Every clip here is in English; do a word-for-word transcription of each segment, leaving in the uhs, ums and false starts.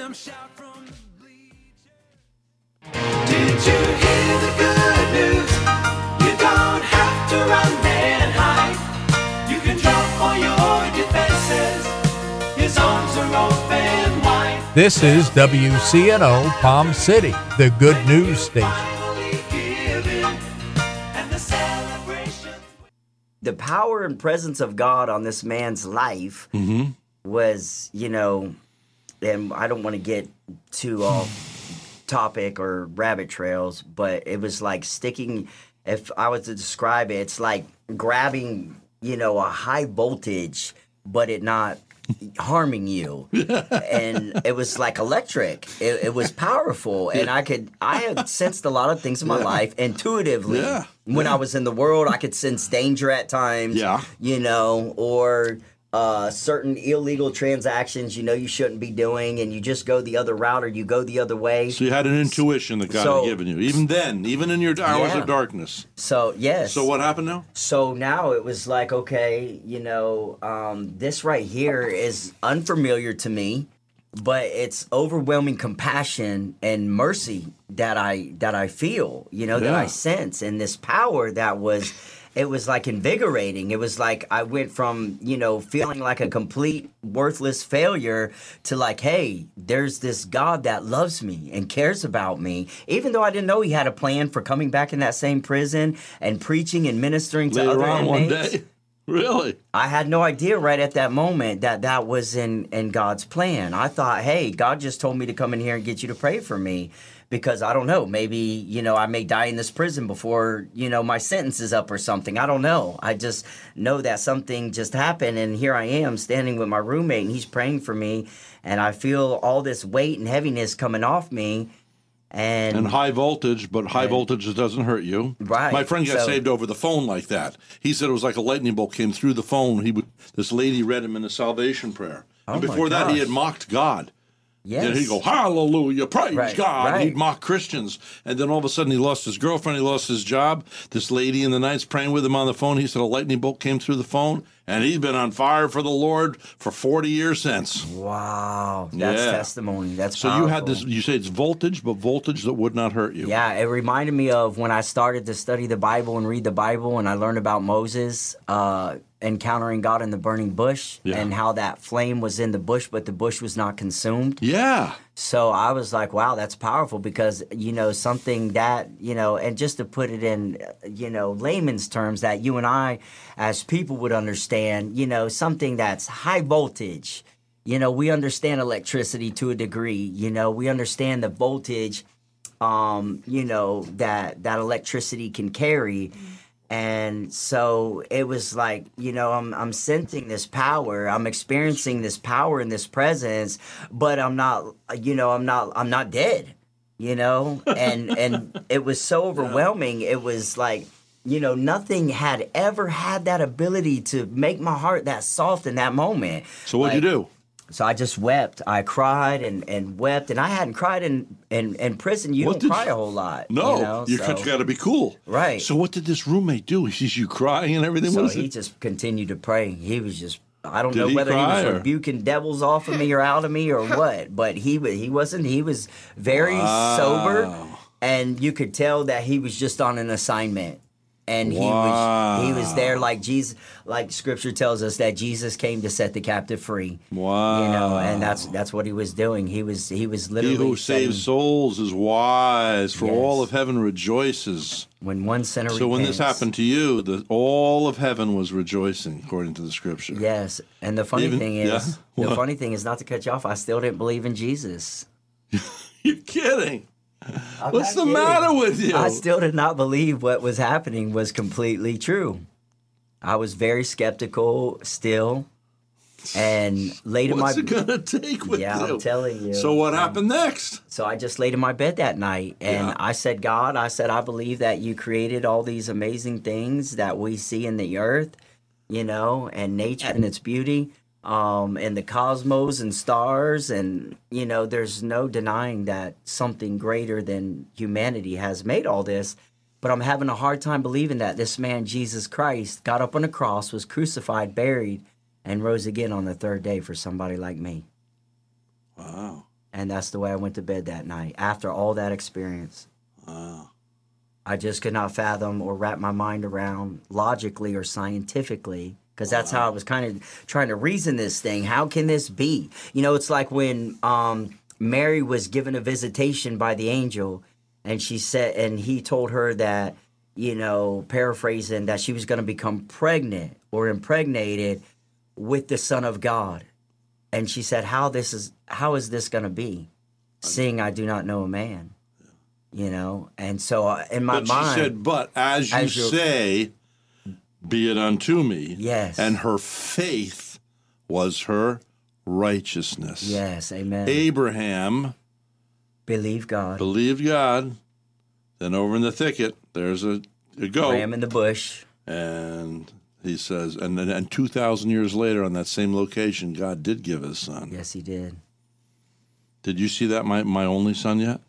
them shout from the bleachers. Did you hear the good news? You don't have to run and hide. You can jump for your defenses. His arms are open wide. This is W C N O Palm City, the good news station. The power and presence of God on this man's life Mm-hmm. was, you know, and I don't want to get too off topic or rabbit trails, but it was like sticking, if I was to describe it, it's like grabbing, you know, a high voltage, but it not harming you. And it was like electric. It, it was powerful. And I could, I had sensed a lot of things in my Yeah. life intuitively. Yeah. When Yeah. I was in the world, I could sense danger at times. Yeah. You know, or uh, certain illegal transactions you know you shouldn't be doing, and you just go the other route or you go the other way. So you had an intuition that God So- had given you, even then, even in your hours Yeah. of darkness. So, yes. So what happened now? So now it was like, okay, you know, um, this right here is unfamiliar to me, but it's overwhelming compassion and mercy that I that I feel, you know, that Yeah. I sense, and this power that was, it was like invigorating. It was like I went from, you know, feeling like a complete worthless failure to like, hey, there's this God that loves me and cares about me, even though I didn't know he had a plan for coming back in that same prison and preaching and ministering to Later other on one inmates. day? Really? I had no idea right at that moment that that was in, in God's plan. I thought, hey, God just told me to come in here and get you to pray for me because I don't know, maybe, you know, I may die in this prison before, you know, my sentence is up or something. I don't know. I just know that something just happened, and here I am standing with my roommate and he's praying for me, and I feel all this weight and heaviness coming off me. And, And high voltage, but high And- voltage doesn't hurt you. Right, My friend got so- saved over the phone like that. He said it was like a lightning bolt came through the phone. He would, this lady read him in a salvation prayer. Oh and my before that, he gosh. had mocked God. yes. And he'd go, hallelujah, praise Right, God. right. He'd mock Christians. And then all of a sudden he lost his girlfriend, he lost his job. This lady in the night's praying with him on the phone. He said a lightning bolt came through the phone, and he's been on fire for the Lord for forty years since. Wow, that's Yeah. testimony. That's So you had powerful. this, you say it's voltage, but voltage that would not hurt you. Yeah, it reminded me of when I started to study the Bible and read the Bible, and I learned about Moses uh, encountering God in the burning bush, Yeah. and how that flame was in the bush, but the bush was not consumed. Yeah. So I was like, wow, that's powerful, because, you know, something that, you know, and just to put it in, uh, you know, layman's terms that you and I as people would understand, you know, something that's high voltage. You know, we understand electricity to a degree, you know, we understand the voltage, um, you know, that that electricity can carry. And so it was like, you know, I'm I'm sensing this power, I'm experiencing this power and this presence, but I'm not, you know, I'm not I'm not dead, you know, and and it was so overwhelming. It was like, you know, nothing had ever had that ability to make my heart that soft in that moment. So what'd Like, you do? So I just wept. I cried and, and wept, and I hadn't cried in in, in prison. You What don't did cry you- a whole lot. No, you know? your so, country got to be cool. Right. So what did this roommate do? He sees you crying and everything. So What is he it? just continued to pray. He was just, I don't Did know he whether he cry, was or- rebuking devils off of me or out of me or what, but he wa- he wasn't. He was very sober, Wow. and you could tell that he was just on an assignment. And he Wow. was he was there like Jesus, like Scripture tells us that Jesus came to set the captive free. Wow. You know, and that's that's what he was doing. He was he was He literally who setting- saves souls is wise, for Yes. all of heaven rejoices. when one sinner So when this repents. happened to you, the, all of heaven was rejoicing, according to the scripture. Yes, and the funny Even- thing is, yeah, the what? funny thing is, not to cut you off, I still didn't believe in Jesus. You're kidding. I'm What's the not kidding. matter with you? I still did not believe what was happening was completely true. I was very skeptical still, and laid in my What's it going to take with yeah, you? I'm telling you. So what Um, happened next? So I just laid in my bed that night, and Yeah. I said, God, I said, I believe that you created all these amazing things that we see in the earth, you know, and nature and its beauty, um, and the cosmos and stars. And, you know, there's no denying that something greater than humanity has made all this. But I'm having a hard time believing that this man, Jesus Christ, got up on a cross, was crucified, buried, and rose again on the third day for somebody like me. Wow. And that's the way I went to bed that night after all that experience. Wow. I just could not fathom or wrap my mind around logically or scientifically, because that's how I was kind of trying to reason this thing. How can this be? You know, it's like when um, Mary was given a visitation by the angel, and she said, and he told her that, you know, paraphrasing, that she was going to become pregnant or impregnated with the Son of God. And she said, how this is, how is this going to be, seeing I do not know a man? You know, and so uh, in my but mind, she said, but as you as you're- say, be it unto me. Yes. And her faith was her righteousness. yes, amen. Abraham Believe God. believed God. Then over in the thicket, there's a, a goat. Ram in the bush. And he says, and then and two thousand years later on that same location, God did give his son. Yes, he did. Did you see that, My, My Only Son, yet?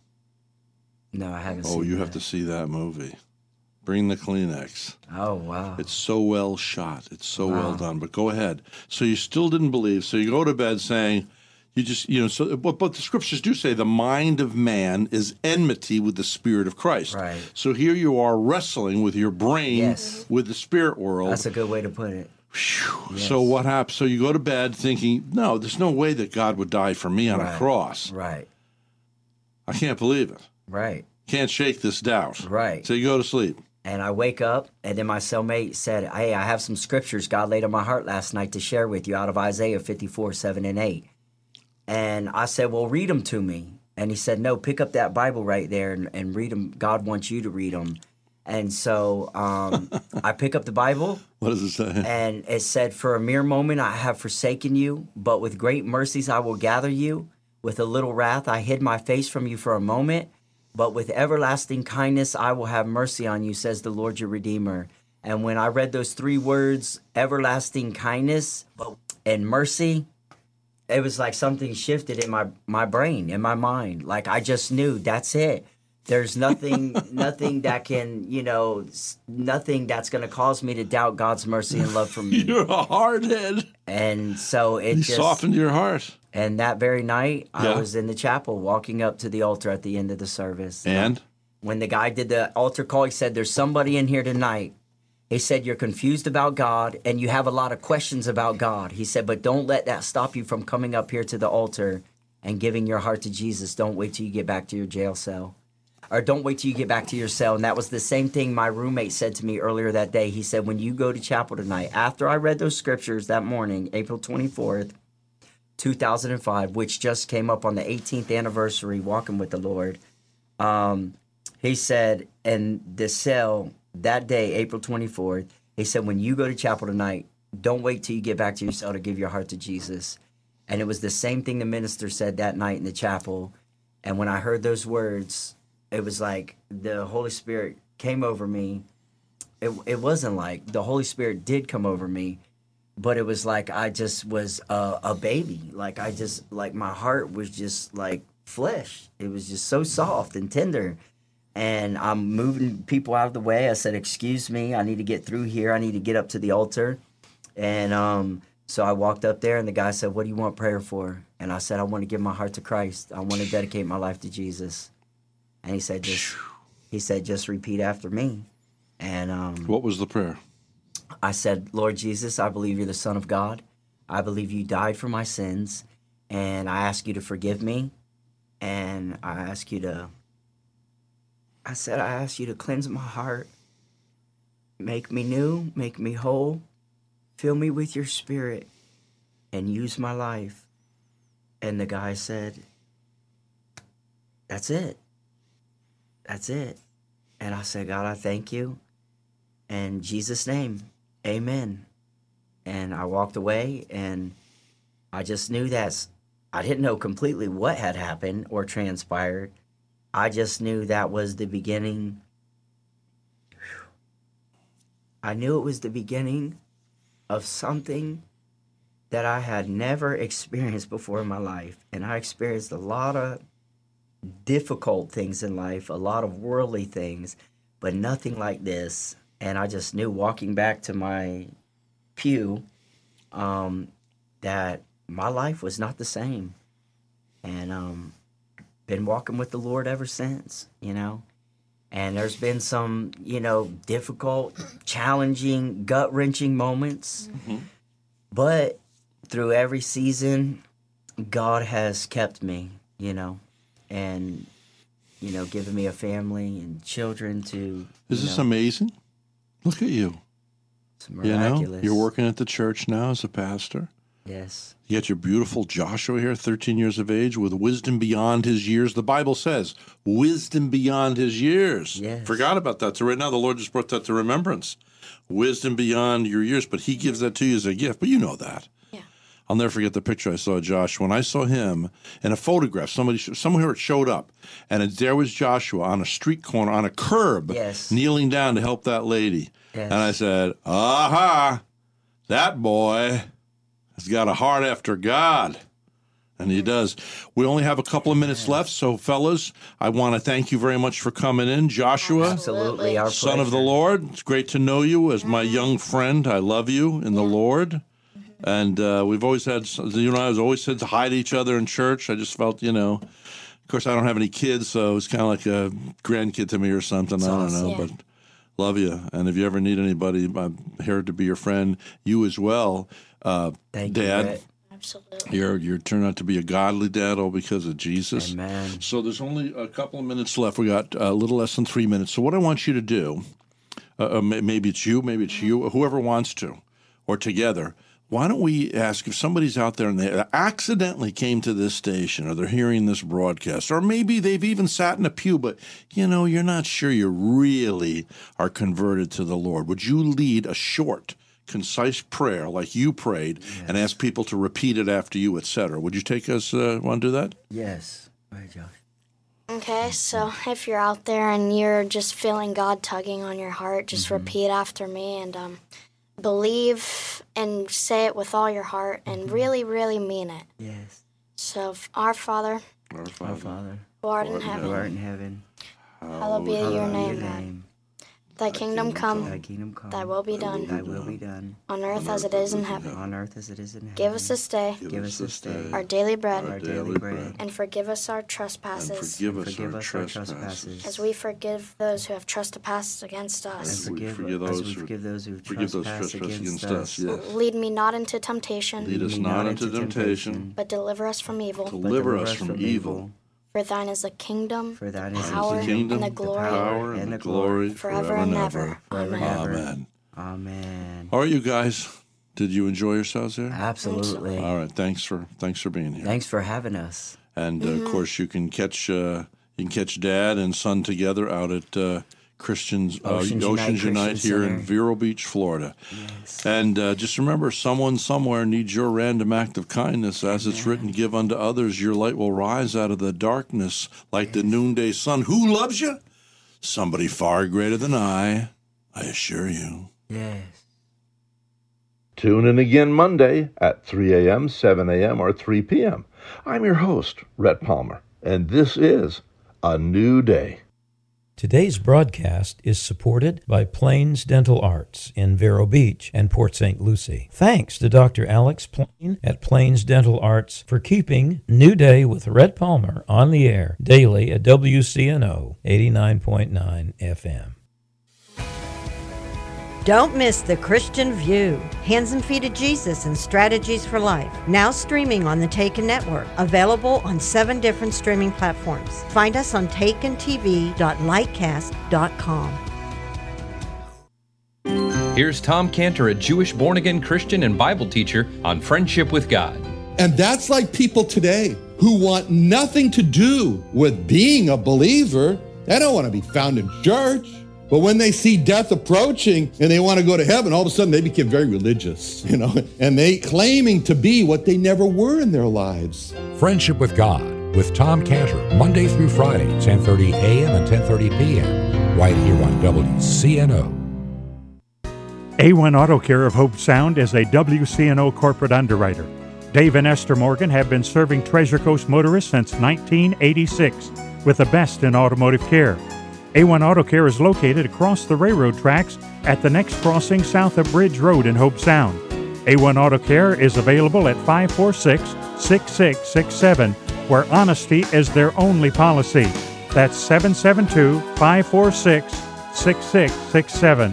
No, I haven't Oh, seen you that. have to see that movie. Bring the Kleenex. Oh, wow. It's so well shot. It's so well Wow. done. But go ahead. So you still didn't believe. So you go to bed saying, you just, you know, so, but, but the scriptures do say the mind of man is enmity with the spirit of Christ. Right. So here you are wrestling with your brain, Yes. with the spirit world. That's a good way to put it. Phew. So what happens? So you go to bed thinking, no, there's no way that God would die for me on Right. a cross. Right. I can't believe it. Right. Can't shake this doubt. Right. So you go to sleep. And I wake up, and then my cellmate said, hey, I have some scriptures God laid on my heart last night to share with you out of Isaiah fifty-four, seven and eight. And I said, well, read them to me. And he said, no, pick up that Bible right there and, and read them. God wants you to read them. And so um, I pick up the Bible, What does it say? and it said, for a mere moment I have forsaken you, but with great mercies I will gather you. With a little wrath I hid my face from you for a moment, but with everlasting kindness I will have mercy on you, says the Lord your Redeemer. And when I read those three words, everlasting kindness and mercy, it was like something shifted in my, my brain, in my mind. Like I just knew that's it. There's nothing, nothing that can, you know, s- nothing that's going to cause me to doubt God's mercy and love for me. You're a hardhead. And so it He just, softened your heart. and that very night, Yeah. I was in the chapel walking up to the altar at the end of the service. And? When the guy did the altar call, he said, there's somebody in here tonight. He said, you're confused about God and you have a lot of questions about God. He said, but don't let that stop you from coming up here to the altar and giving your heart to Jesus. Don't wait till you get back to your jail cell. Or don't wait till you get back to your cell. And that was the same thing my roommate said to me earlier that day. He said, when you go to chapel tonight, after I read those scriptures that morning, April twenty-fourth, two thousand five, which just came up on the eighteenth anniversary, walking with the Lord, um, he said, in the cell that day, April twenty-fourth, he said, when you go to chapel tonight, don't wait till you get back to your cell to give your heart to Jesus. And it was the same thing the minister said that night in the chapel. And when I heard those words, it was like the Holy Spirit came over me. It, it wasn't like the Holy Spirit did come over me, but it was like I just was a, a baby. Like I just, like my heart was just like flesh. It was just so soft and tender. And I'm moving people out of the way. I said, excuse me, I need to get through here. I need to get up to the altar. And um, so I walked up there, and the guy said, what do you want prayer for? And I said, I want to give my heart to Christ. I want to dedicate my life to Jesus. And he said, just, he said, just repeat after me. And um, What was the prayer? I said, Lord Jesus, I believe you're the Son of God. I believe you died for my sins. And I ask you to forgive me. And I ask you to, I said, I ask you to cleanse my heart. Make me new, make me whole. Fill me with your spirit and use my life. And the guy said, that's it. That's it. And I said, God, I thank you. In Jesus' name, amen. And I walked away, and I just knew that I didn't know completely what had happened or transpired. I just knew that was the beginning. I knew it was the beginning of something that I had never experienced before in my life. And I experienced a lot of difficult things in life, a lot of worldly things, but nothing like this. And I just knew walking back to my pew um, that my life was not the same. And um, been walking with the Lord ever since, you know. And there's been some, you know, difficult, challenging, gut-wrenching moments. Mm-hmm. But through every season, God has kept me, you know, and, you know, given me a family and children to. Is this know, amazing? Look at you. It's miraculous. You know, you're working at the church now as a pastor. Yes. You got your beautiful Joshua here, thirteen years of age, with wisdom beyond his years. The Bible says, wisdom beyond his years. Yes. Forgot about that. So right now, the Lord just brought that to remembrance. Wisdom beyond your years, but he gives that to you as a gift. But you know that. Yeah. I'll never forget the picture I saw of Joshua. When I saw him in a photograph, somebody, somewhere it showed up, and it, there was Joshua on a street corner, on a curb, Yes. kneeling down to help that lady. Yes. And I said, aha, that boy has got a heart after God. And he does. We only have a couple of minutes left, so fellas, I want to thank you very much for coming in. Joshua, Absolutely. Our son of the pleasure. Lord, it's great to know you as my young friend. I love you in the Lord. And uh, we've always had, you know, I always said to hi to each other in church. I just felt, you know, of course, I don't have any kids, so it's kind of like a grandkid to me or something. I don't awesome. know, Yeah. but love you. And if you ever need anybody, I'm here to be your friend. You as well. Uh, Thank you, Dad, Brett. Absolutely. you're you're turned out to be a godly dad, all because of Jesus. Amen. So there's only a couple of minutes left. We got a little less than three minutes. So what I want you to do, uh, uh, may- maybe it's you, maybe it's you, whoever wants to, or together. Why don't we ask if somebody's out there and they accidentally came to this station, or they're hearing this broadcast, or maybe they've even sat in a pew, but you know you're not sure you really are converted to the Lord. Would you lead a short, concise prayer like you prayed, yes, and ask people to repeat it after you, et cetera? Would you take us, uh, want to do that? Yes. Go ahead, Josh. Okay, so if you're out there and you're just feeling God tugging on your heart, just Mm-hmm. repeat after me and um, believe and say it with all your heart and Mm-hmm. really, really mean it. Yes. So, f- our Father, Our Our Father, Father, who art in Lord in heaven, who art in heaven, hallowed be hallowed your be name, your God. name. Thy kingdom come, Thy kingdom come. thy will be done, Thy will be done. on earth as it is in heaven. On earth as it is in heaven. Give us this day Give us this day our daily bread, our daily daily bread. bread. and forgive us our and trespasses, forgive us Forgive our us our trespasses. trespasses. as we forgive those who have trespassed against And us. we forgive, forgive as those we who- forgive those who Forgive those trespass trespass against, against us, yes. Lead me not into temptation, Lead us me not into temptation, but deliver us from evil. but deliver us from evil. For thine is the kingdom, For thine is power, the the kingdom, kingdom, and the glory, power, and, and the the glory, forever and ever. forever and Amen. ever. Amen. Amen. All right, you guys, did you enjoy yourselves there? Absolutely. All right, thanks for thanks for being here. Thanks for having us. And uh, of course, you can catch uh, you can catch Dad and Son together out at uh, Christians uh, Oceans Oceans, Unite Unite, Christian here in Center. Vero Beach, Florida. Yes. And uh, just remember, someone somewhere needs your random act of kindness. As it's written, give unto others, your light will rise out of the darkness like the noonday sun. Who loves you? Somebody far greater than I, I assure you. Yes. Tune in again Monday at three a.m., seven a.m., or three p.m. I'm your host, Rhett Palmer, and this is A New Day. Today's broadcast is supported by Plains Dental Arts in Vero Beach and Port Saint Lucie. Thanks to Doctor Alex Plain at Plains Dental Arts for keeping New Day with Rhett Palmer on the air daily at W C N O eighty-nine point nine F M. Don't miss The Christian View, Hands and Feet of Jesus and Strategies for Life. Now streaming on the Taken Network. Available on seven different streaming platforms. Find us on taken t v dot lightcast dot com. Here's Tom Cantor, a Jewish born-again Christian and Bible teacher, on friendship with God. And that's like people today who want nothing to do with being a believer. They don't want to be found in church. But when they see death approaching and they want to go to heaven, all of a sudden they become very religious, you know, and they claiming to be what they never were in their lives. Friendship with God with Tom Cantor, Monday through Friday, ten thirty a.m. and ten thirty p.m. right here on W C N O. A one Auto Care of Hope Sound is a W C N O corporate underwriter. Dave and Esther Morgan have been serving Treasure Coast motorists since nineteen eighty-six with the best in automotive care. A one Auto Care is located across the railroad tracks at the next crossing south of Bridge Road in Hope Sound. A one Auto Care is available at five four six, six six six seven where honesty is their only policy. That's seven seven two, five four six, six six six seven.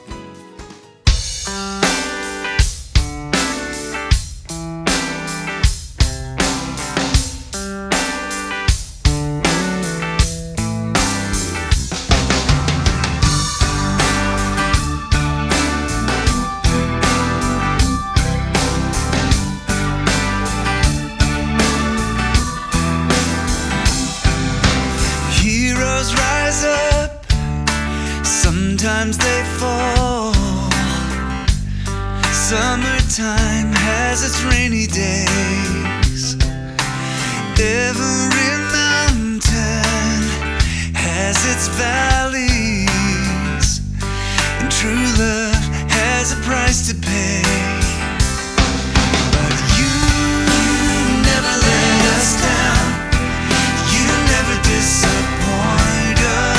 Sometimes they fall. Summertime has its rainy days. Every mountain has its valleys, and true love has a price to pay. But you never let us down. You never disappoint us.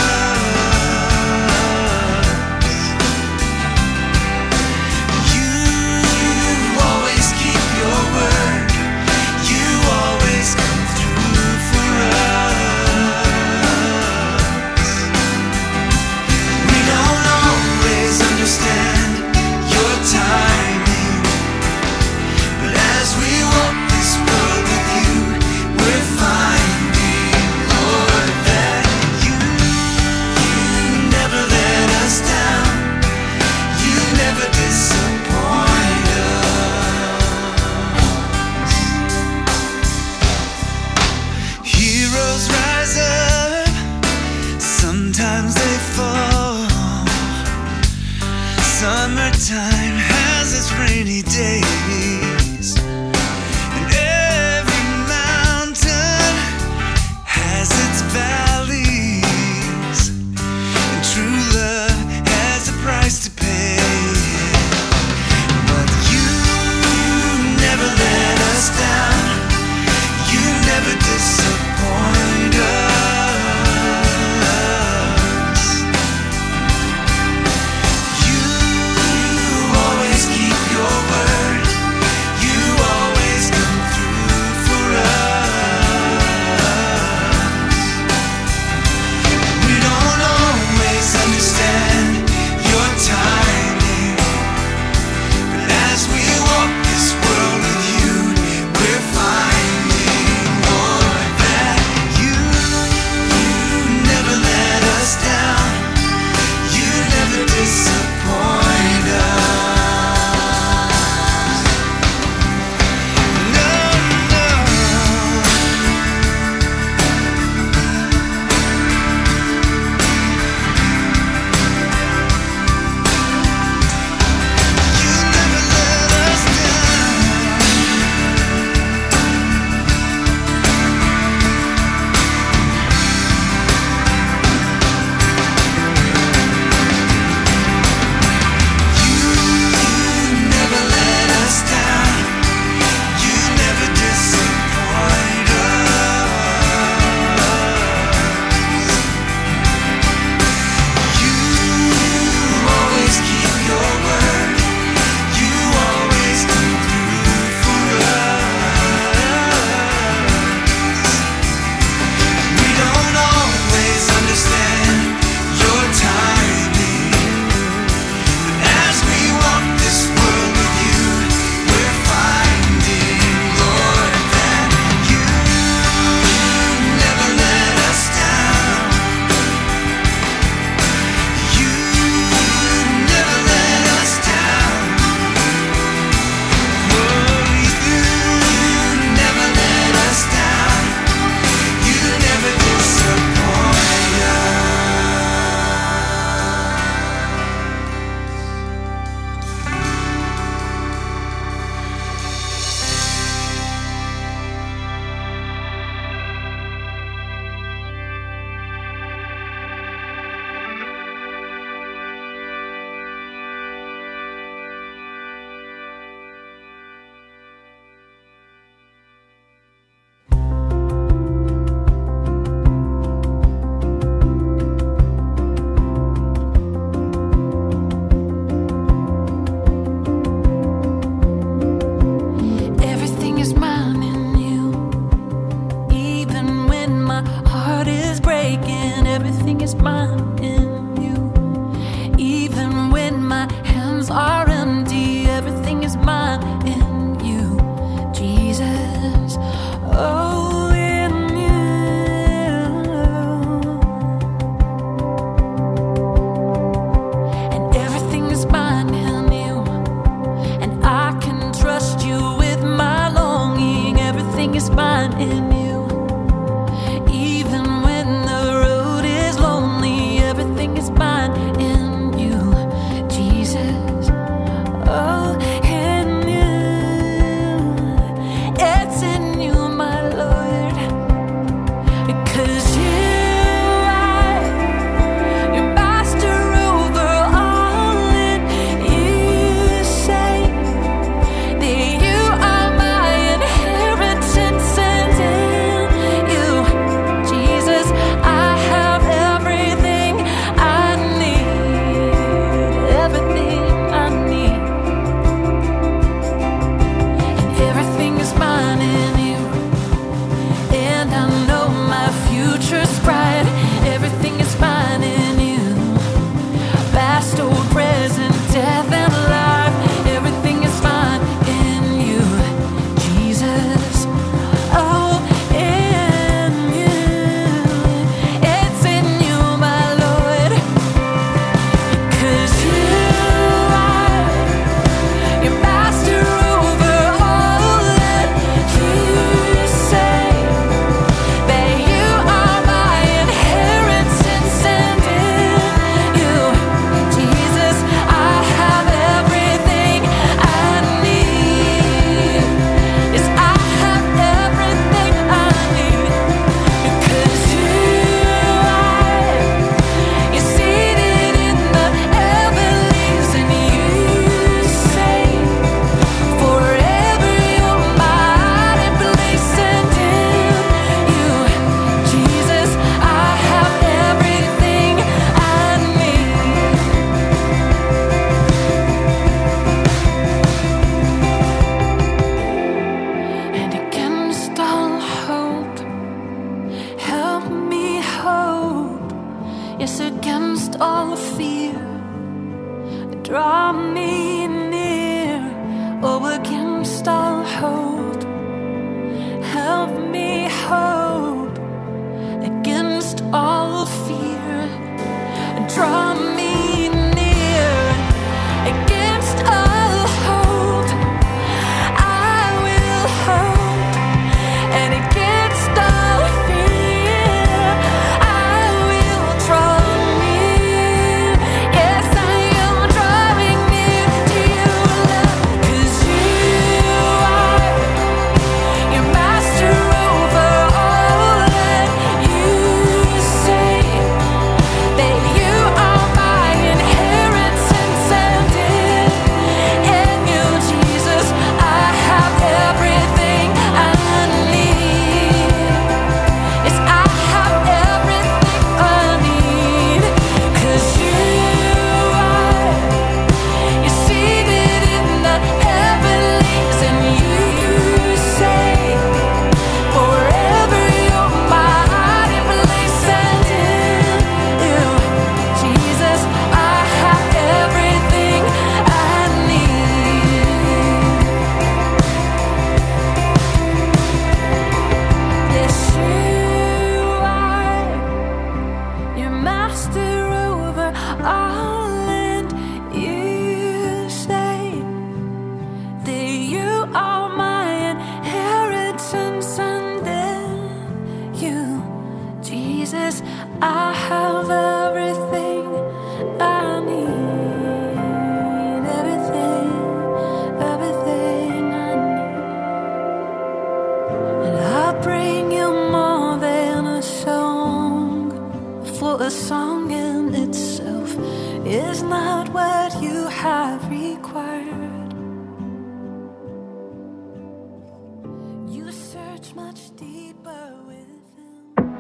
is mine in you. Even when my hands are empty, everything is mine in you, Jesus. Oh, in you. And everything is mine in you. And I can trust you with my longing. Everything is mine in you. Even when the road is lonely, everything is mine in you, Jesus. Oh, in you. It's in you, my Lord. Because you are your master over all, and you say that you are my inheritance, and in you, Jesus, I have everything I need, everything I need. And everything is mine in you. And I know my future's bright. Everything is mine in you. Past or present, death and life. Everything is mine in you, Jesus. Oh, in you. It's in you, my Lord. Because you are your master over all, and you say that you are my inheritance, and in you, Jesus, I have everything I need. Yes, I have everything I need. Because you are, you're seated in the heavenlies, and you say forever you're my hiding place, and in you, Jesus, I have everything I need. And against all hope, help me hope. Yes, against all fear, draw me near. Oh, against all hope, help me hope. Against all fear, draw me near. Against all hope, I will hope. And against all fear, I will draw near. Yes, I am drawing near to you, love. 'Cause you are your master over all, and you say that you are my inheritance, and in, in you, Jesus, I have everything I need. Yes, I have everything I need. 'Cause you are, you're seated in the heavenlies, and you say forever you're my hiding place, and in you, Jesus, I have everything I need. Yes, you are your master over all, and you say that you are my inheritance, and in you, Jesus, I have everything I need, everything, everything I need. And I bring you more than a song, for a song in itself is not what you have required. You search much deeper within.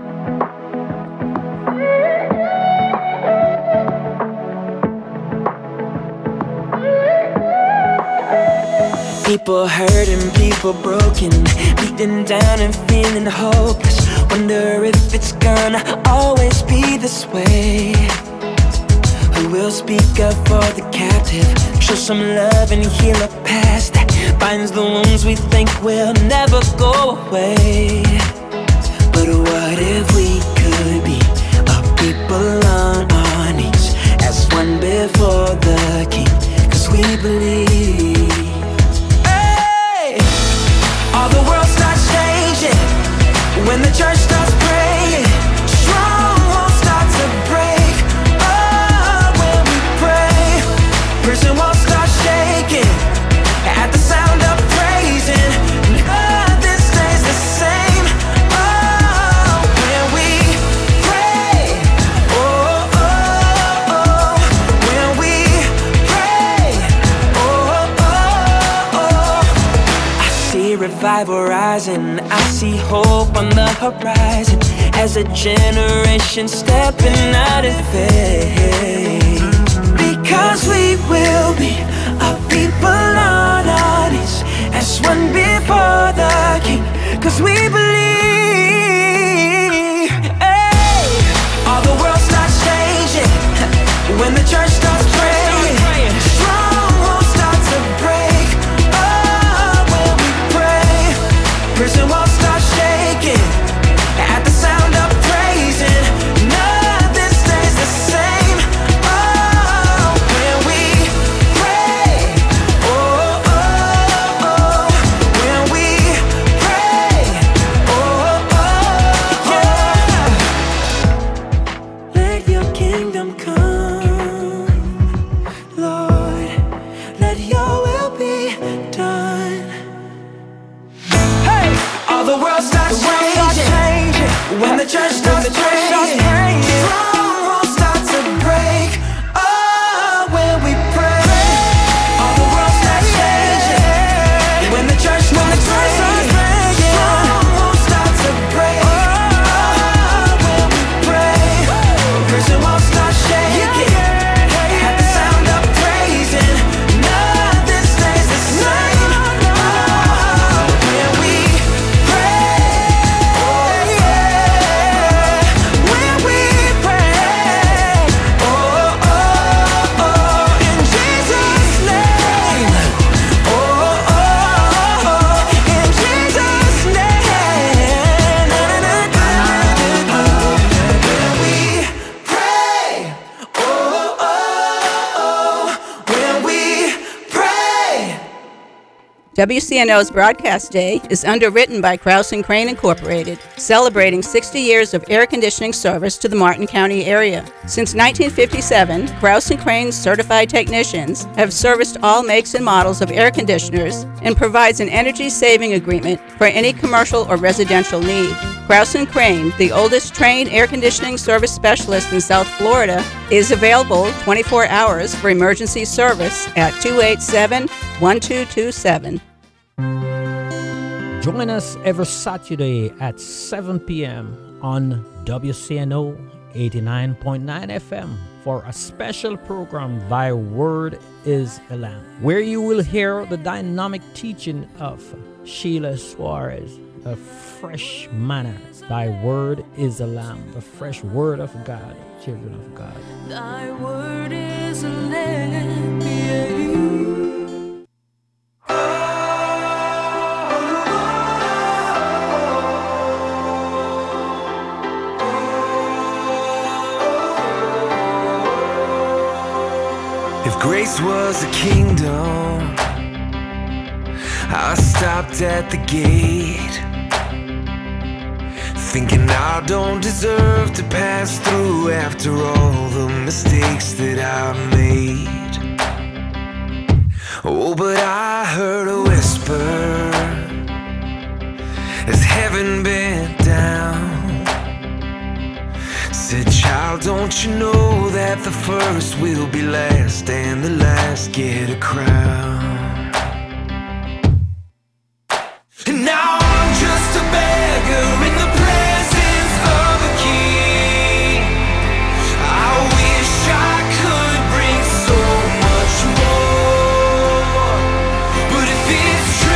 Deep People hurting, people broken, beaten down and feeling hopeless. Wonder if it's gonna always be this way. Who will speak up for the captive, show some love and heal a past that binds the wounds we think will never go away. But what if we could be a people on our knees as one before the King? Cause we believe. Hey! All the world starts changing when the church starts praying. Strongholds start to break. Oh, when we pray, prison walls start shaking at the sound of praising. Nothing stays the same. Oh, when we pray. Oh, oh, oh. When we pray. Oh, oh, oh. I see revival rising. I see hope on the horizon as a generation stepping out in faith. Because we will be a people on our knees as one before the King. Cause we believe. Hey! All the world starts changing when the church starts praying. Strongholds start to break. Oh, when we pray, prison walls start shaking at the sound of praising. Nothing stays the same. Oh, when we pray. Oh, oh, oh. When we pray. Oh, oh, yeah. Let your kingdom come, Lord. Let your will be done. Hey! All the world starts changing when the church starts praying. Strongholds start to break. Oh, when we pray. All the world starts changing when the church starts praying. Strongholds start to break. Oh, when we pray. Prison walls start shaking at the sound of praising. Nothing stays the same. Oh, when we pray. Oh, yeah. When we pray. Oh, oh, oh. In Jesus' name. Oh, oh, oh. In Jesus' name. Na, na, na, na. When we pray. Oh, oh, oh. When we pray. W C N O's Broadcast Day is underwritten by Krause and Crane Incorporated, celebrating sixty years of air conditioning service to the Martin County area. Since nineteen fifty-seven, Krause and Crane's certified technicians have serviced all makes and models of air conditioners and provides an energy-saving agreement for any commercial or residential need. Krause and Crane, the oldest trained air conditioning service specialist in South Florida, is available twenty-four hours for emergency service at two eight seven, one two two seven. Join us every Saturday at seven p.m. on W C N O eighty-nine point nine F M for a special program, Thy Word is a Lamp, where you will hear the dynamic teaching of Sheila Suarez, a fresh manna. Thy Word is a Lamp, the fresh Word of God, children of God. Thy word is a lamp, yeah. If grace was a kingdom, I stopped at the gate, thinking I don't deserve to pass through after all the mistakes that I've made. Oh, but I heard a whisper as heaven bent down, said, child, don't you know that the first will be last and the last get a crown? And now I'm just a beggar in the presence of a king. I wish I could bring so much more, but if it's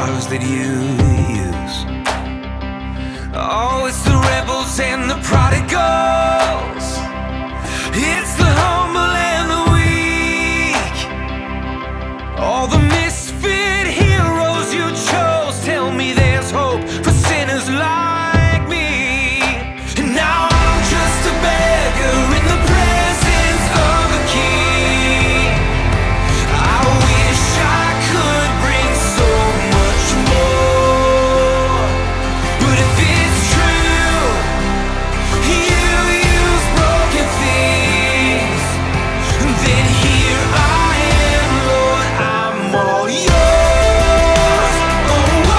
scars that you use. Oh, it's the rebels and the prodigals. It's the humble and the weak. All the misfit heroes you chose. Tell me there's hope for sinners like me. And now I'm just a beggar in the presence of a king. I wish I could bring so much more. But if it's true, you use broken things, then here I am, Lord, I'm all yours. Oh,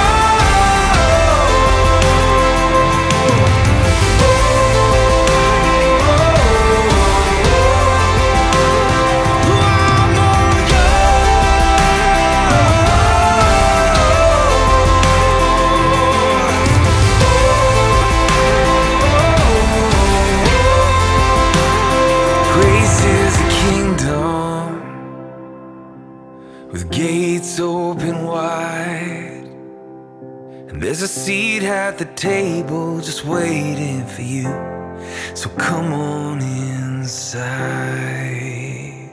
grace is a kingdom with gates open wide, and there's a seat at the table just waiting for you. So come on inside.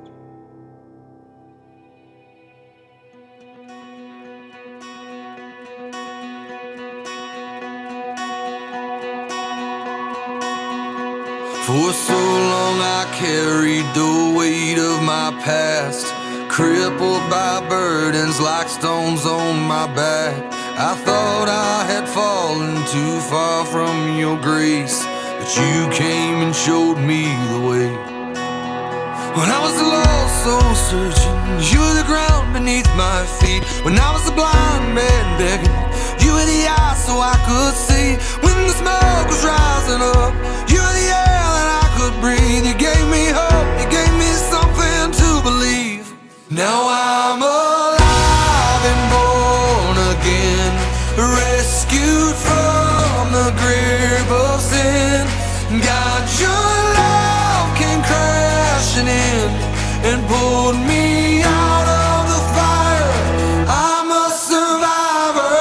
For so long I carried the weight of my past, crippled by burdens like stones on my back. I thought I had fallen too far from your grace, but you came and showed me the way. When I was lost, so searching, you were the ground beneath my feet. When I was a blind man begging, you were the eyes so I could see. When the smoke was rising up, you were the air that I could breathe. You gave me hope, you gave me something to believe. Now I'm alive and born again, rescued from the grip of sin. God, your love came crashing in and pulled me out of the fire. I'm a survivor.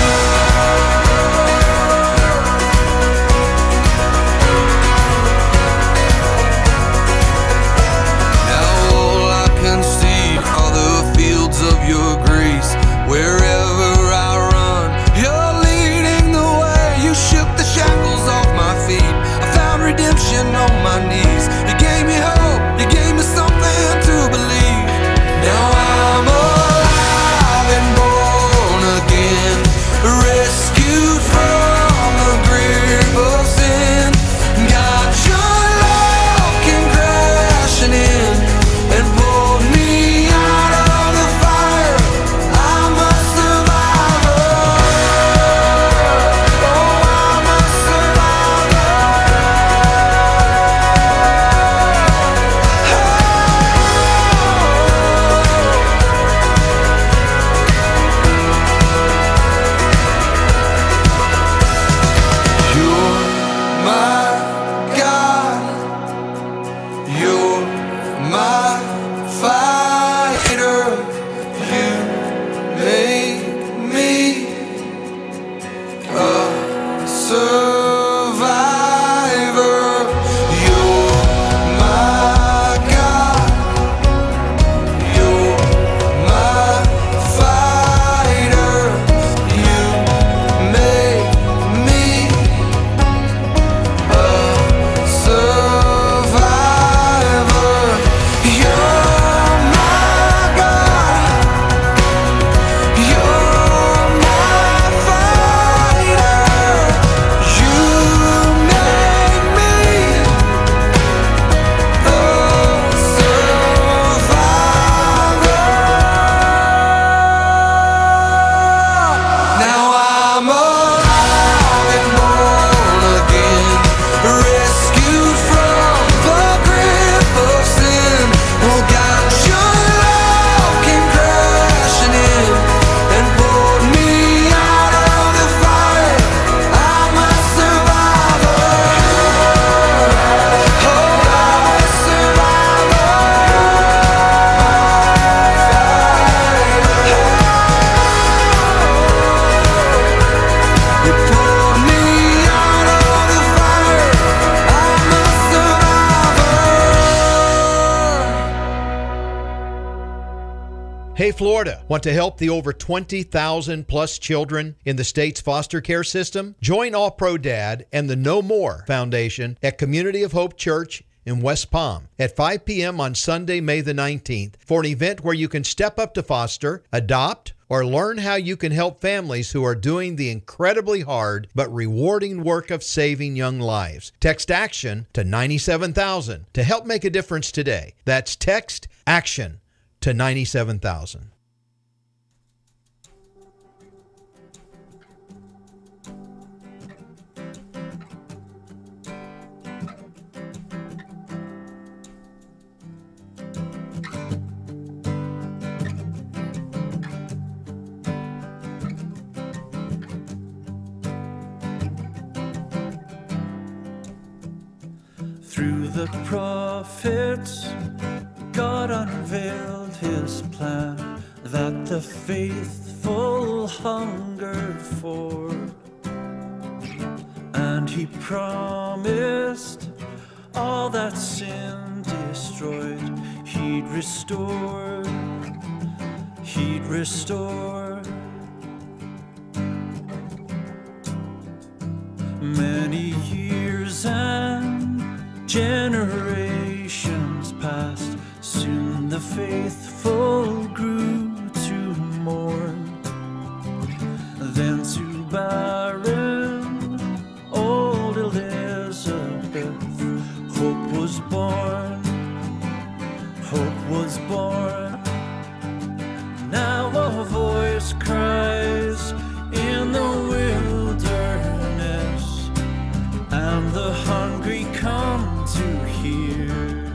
Now all I can see are the fields of your grace. Wherever I run, you're leading the Hey, Florida, want to help the over twenty thousand plus children in the state's foster care system? Join All Pro Dad and the No More Foundation at Community of Hope Church in West Palm at five p.m. on Sunday, May the nineteenth for an event where you can step up to foster, adopt, or learn how you can help families who are doing the incredibly hard but rewarding work of saving young lives. Text ACTION to ninety-seven thousand to help make a difference today. That's text ACTION to ninety-seven thousand. Through the prophets, God unveiled his plan that the faithful hungered for. And he promised all that sin destroyed, he'd restore, he'd restore. Many years and generations passed, soon the faithful grew to mourn. Then to barren old Elizabeth, hope was born, hope was born. Now a voice cries in the wilderness, and the hungry come to hear.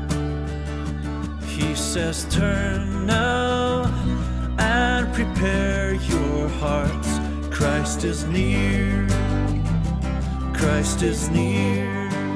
He says, turn now and prepare your hearts. Christ is near, Christ is near.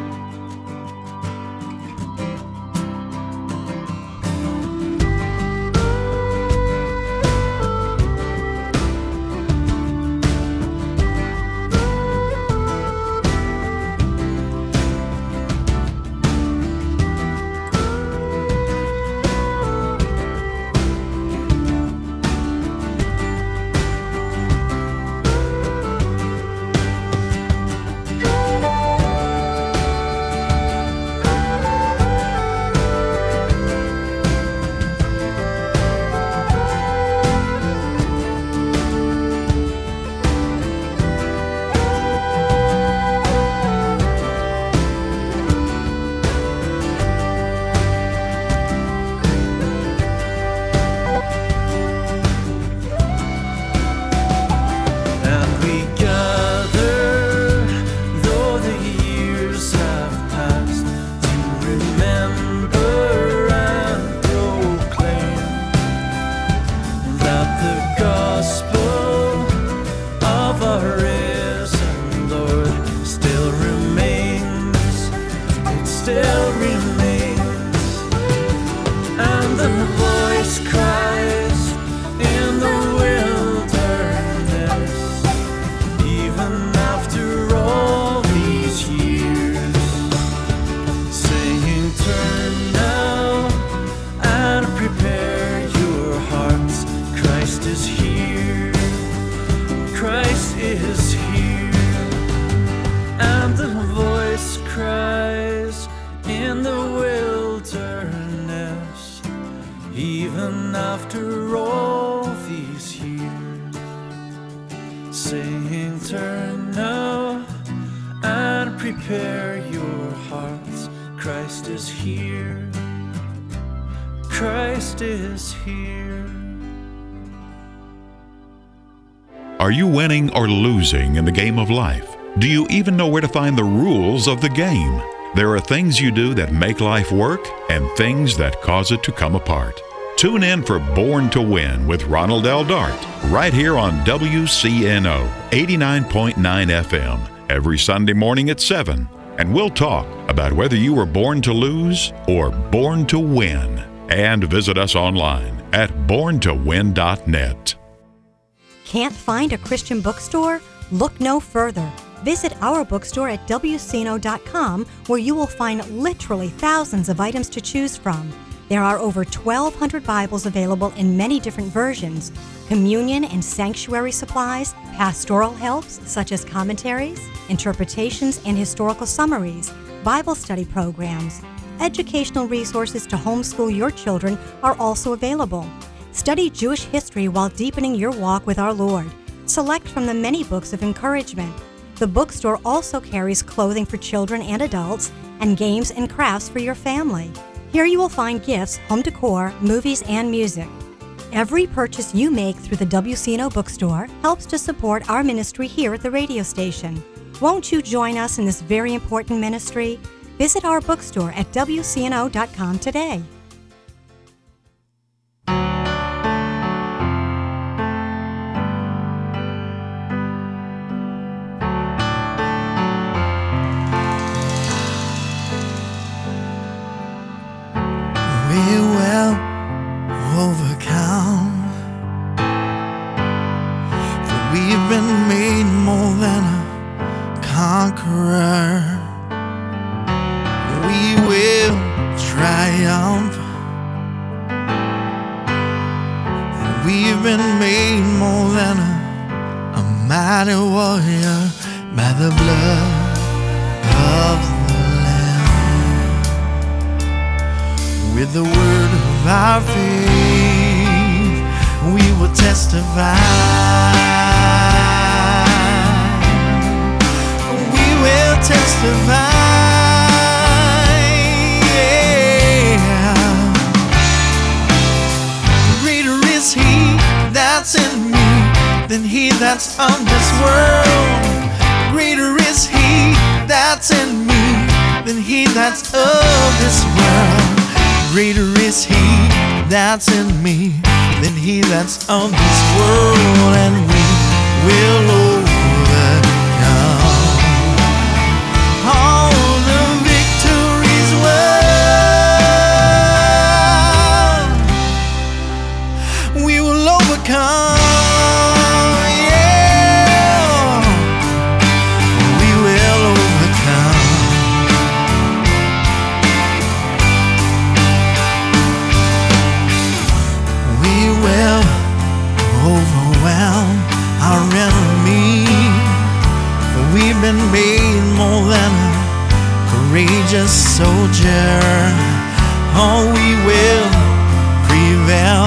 Are you winning or losing in the game of life? Do you even know where to find the rules of the game? There are things you do that make life work and things that cause it to come apart. Tune in for Born to Win with Ronald L. Dart right here on W C N O eighty-nine point nine F M every Sunday morning at seven. And we'll talk about whether you were born to lose or born to win. And visit us online at born to win dot net. Can't find a Christian bookstore? Look no further. Visit our bookstore at W C N O dot com, where you will find literally thousands of items to choose from. There are over twelve hundred Bibles available in many different versions, communion and sanctuary supplies, pastoral helps such as commentaries, interpretations and historical summaries, Bible study programs. Educational resources to homeschool your children are also available. Study Jewish history while deepening your walk with our Lord. Select from the many books of encouragement. The bookstore also carries clothing for children and adults and games and crafts for your family. Here you will find gifts, home decor, movies, and music. Every purchase you make through the W C N O bookstore helps to support our ministry here at the radio station. Won't you join us in this very important ministry? Visit our bookstore at W C N O dot com today. We will overcome, for we've been made more than a conqueror. We will triumph, for we've been made more than a, a mighty warrior by the blood of with the word of our faith, we will testify. We will testify. Yeah. Greater is He that's in me than he that's of this world. Greater is He that's in me than he that's of this world. Greater is He that's in me than he that's of this world, and we will overcome. All the victories won, we will overcome. Yeah, we will overcome. Will overwhelm our enemy, for we've been made more than a courageous soldier. Oh, we will prevail,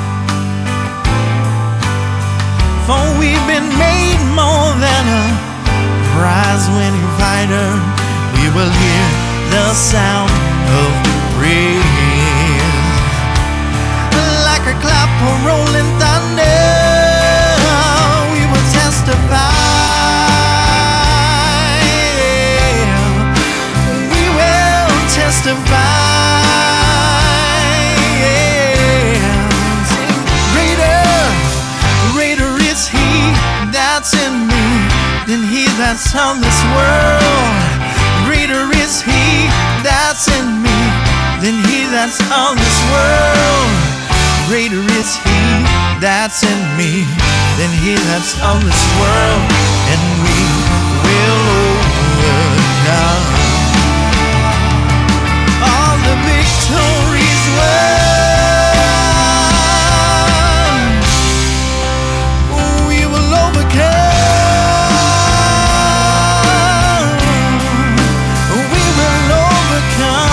for we've been made more than a prize-winning fighter. We will hear the sound of praise, like a clap of rolling thunder. We will testify. We will testify. Sing, greater, greater is He that's in me than he that's of this world. Greater is He that's in me than he that's of this world. Greater is He that's in me than he that's of this world, and we will overcome. All the victories won, we will overcome. We will overcome.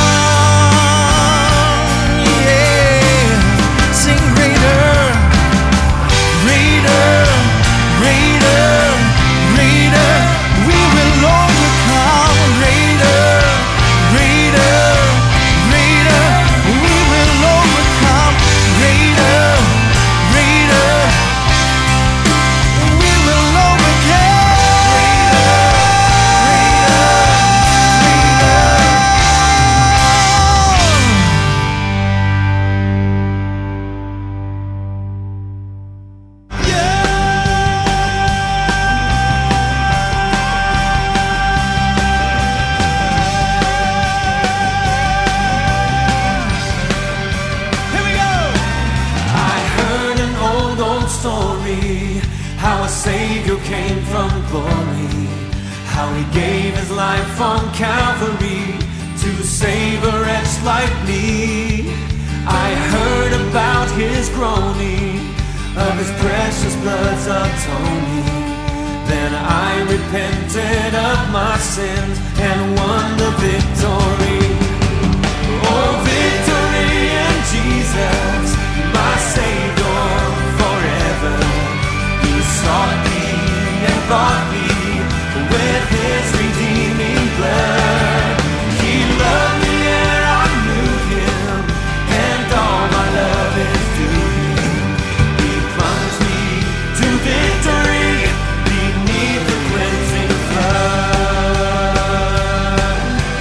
How He gave His life on Calvary to save a wretch like me. I heard about his groaning, of his precious blood's atoning. Then I repented of my sins and won the victory. Oh, victory in Jesus, my Savior forever. He sought me and bought me with his redeeming blood. He loved me and I knew him, and all my love is due him. He plunged me to victory beneath the cleansing flood.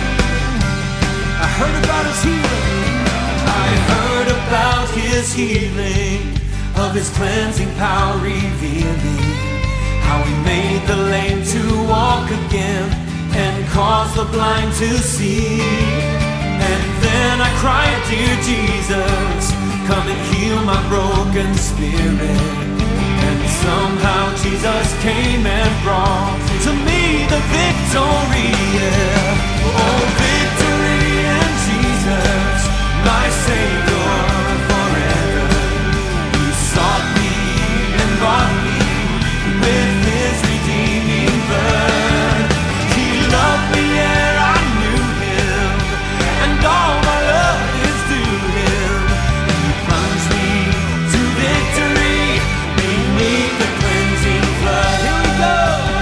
I heard about his healing. I heard about his healing, of his cleansing power revealing. How he made the lame to walk again and caused the blind to see. And then I cried, dear Jesus, come and heal my broken spirit. And somehow Jesus came and brought to me the victory. Yeah. Oh, victory in Jesus, my Savior forever. He sought me and bought me with his redeeming blood. He loved me and I knew him, and all my love is due him. He plunged me to victory beneath the cleansing flood. Here we go.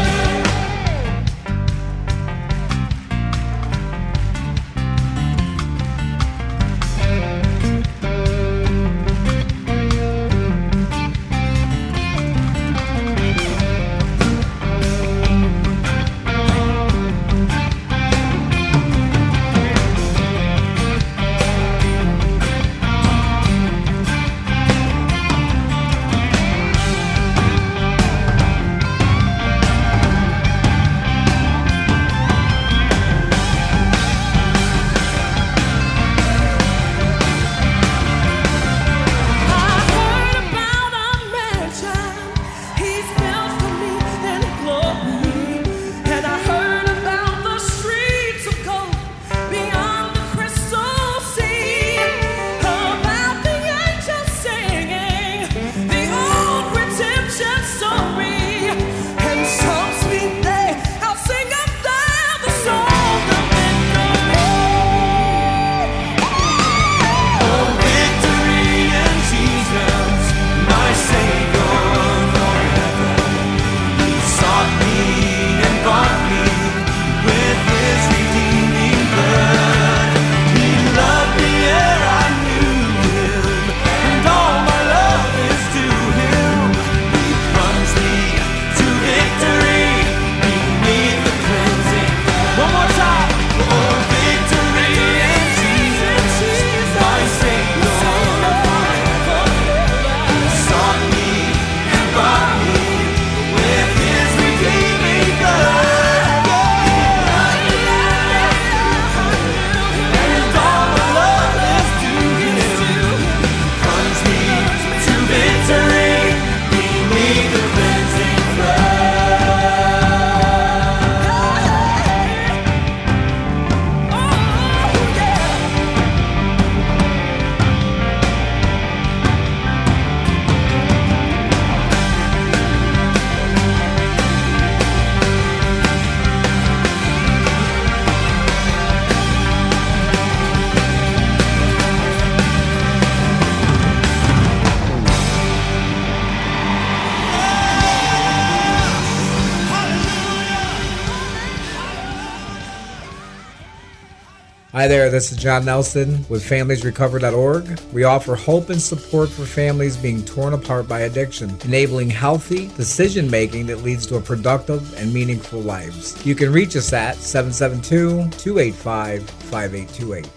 Hi there, this is John Nelson with families recover dot org. We offer hope and support for families being torn apart by addiction, enabling healthy decision-making that leads to a productive and meaningful lives. You can reach us at seven seven two, two eight five, five eight two eight.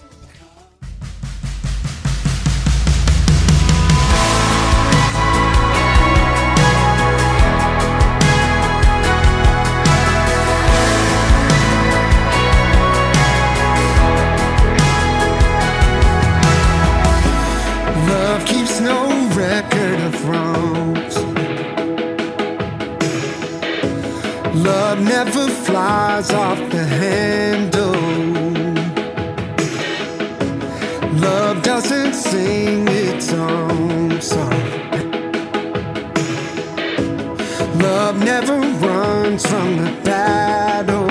Never flies off the handle. Love doesn't sing its own song. Love never runs from the battle.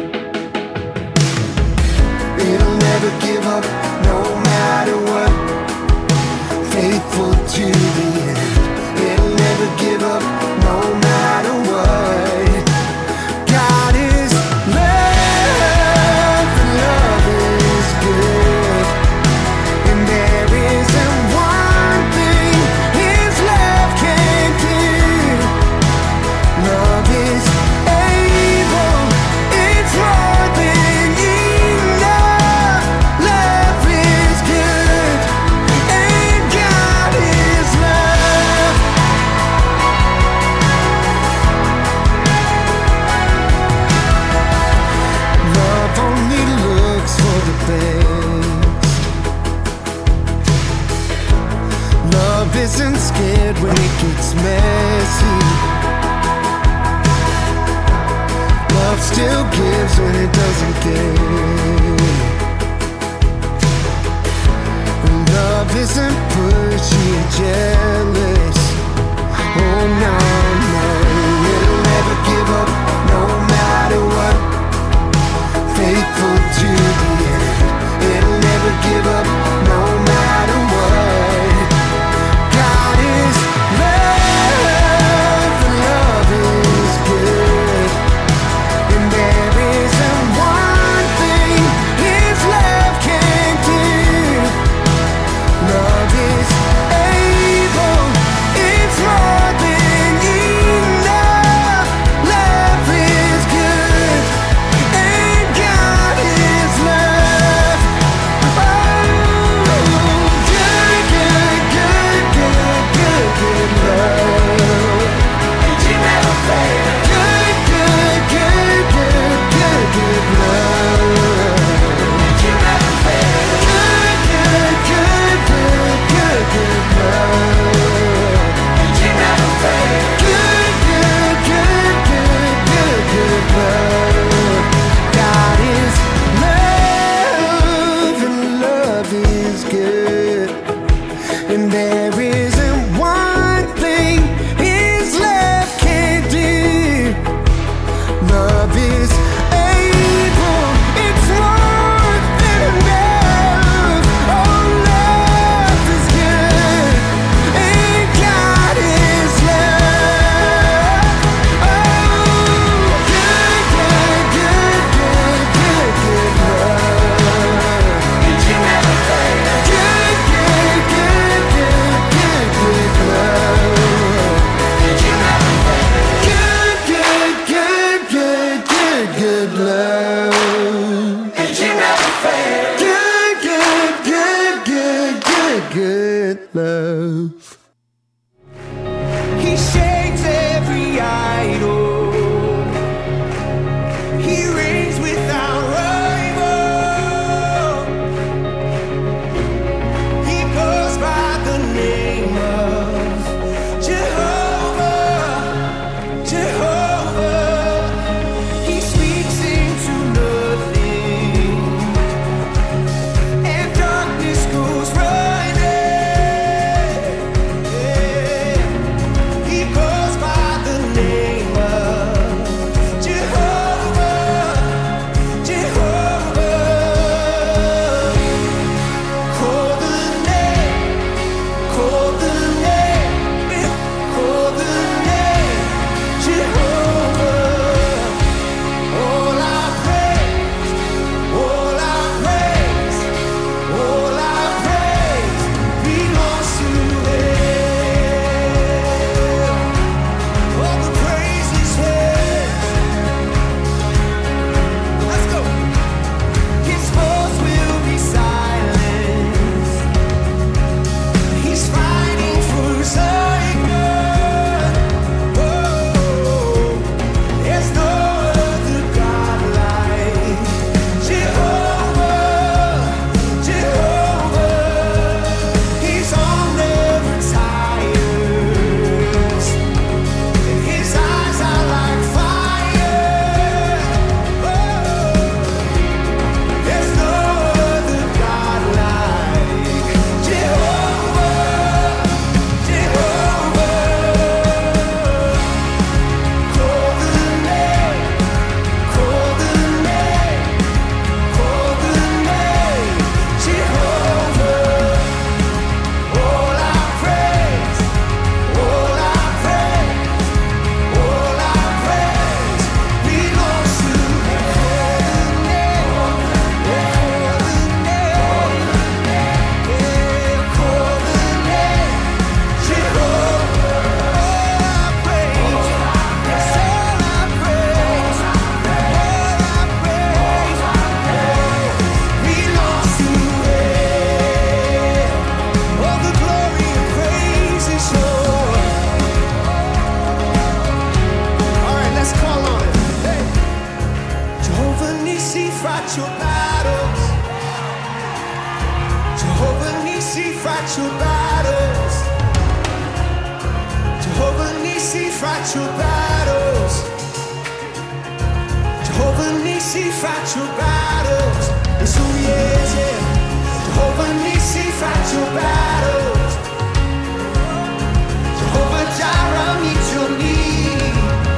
It'll never give up, no matter what. Faithful to the end. It'll never give up, no matter what. God is love, and love is good. And there isn't one thing His love can't do. Love is able, it's more than enough. Love is good, and God is love. Love only looks for the best. Love isn't scared when it gets messy. Love still gives when it doesn't get. Love isn't pushy or jealous. Oh no, no, it'll never give up, no matter what. Faithful to the end. It'll never give up, no matter what. God is love, and love is good. And there isn't one thing His love can't do. Love is able, it's more than enough. fight your battles. Jehovah Nissi, fight your battles. Jehovah Nissi, fight your battles. Jehovah Nissi, fight your battles. It's who he is, yeah. Jehovah Nissi, fight your battles. Jehovah Jireh, meet your need.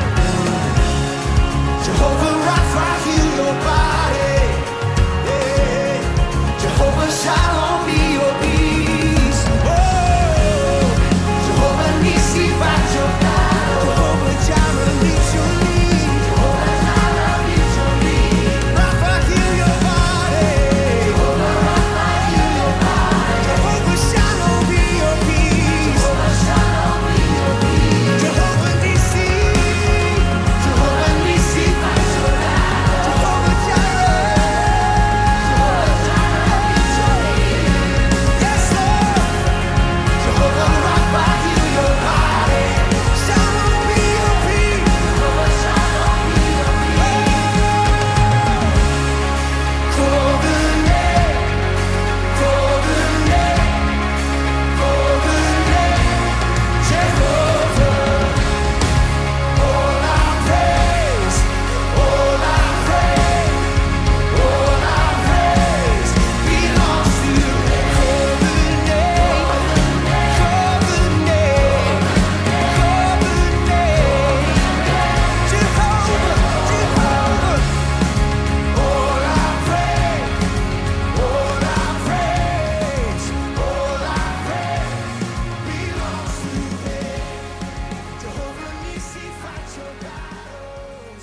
Jehovah Rapha, heal your body. Yeah. Jehovah Shalom, be your peace. Oh, Jehovah Nissi, fight your battle. Jehovah Jireh, meet your need. Jehovah Jireh, meet your need. Rapha, heal your body. Jehovah Rapha, heal your body. Jehovah Shalom, be your peace. Jehovah Shalom, be your peace. Jehovah Nissi, Jehovah Nissi, fight your battle. Jehovah Jireh, Jehovah Jireh, meet your need. Yes, Lord. Jehovah Rapha, heal your body. Shalom, be your peace. Jehovah Shalom, be your peace. Call the name, call the name, call the name, Jehovah. All our praise, all our praise, all our praise belongs to you. Call the name, call the name, call the name, Jehovah, Jehovah. All our praise, all our praise, all our praise belongs to you. Jehovah Nissi, fight your battles.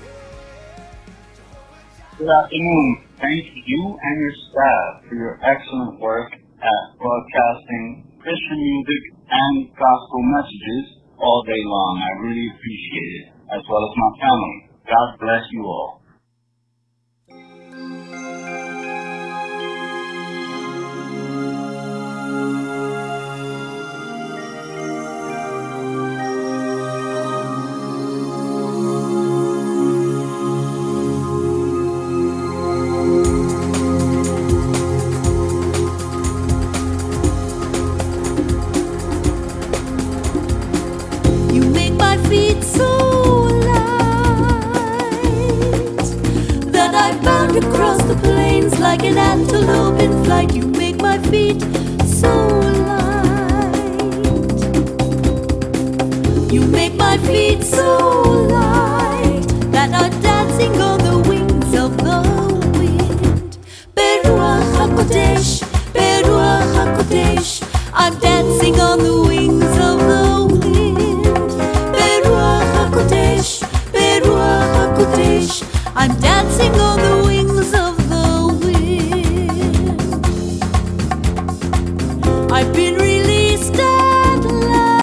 Good afternoon. Thank you and your staff for your excellent work at broadcasting Christian music and gospel messages all day long. I really appreciate it, as well as my family. God bless you all. You make my feet so light that I bound across the plains like an antelope in flight. You make my feet so light. You make my feet so light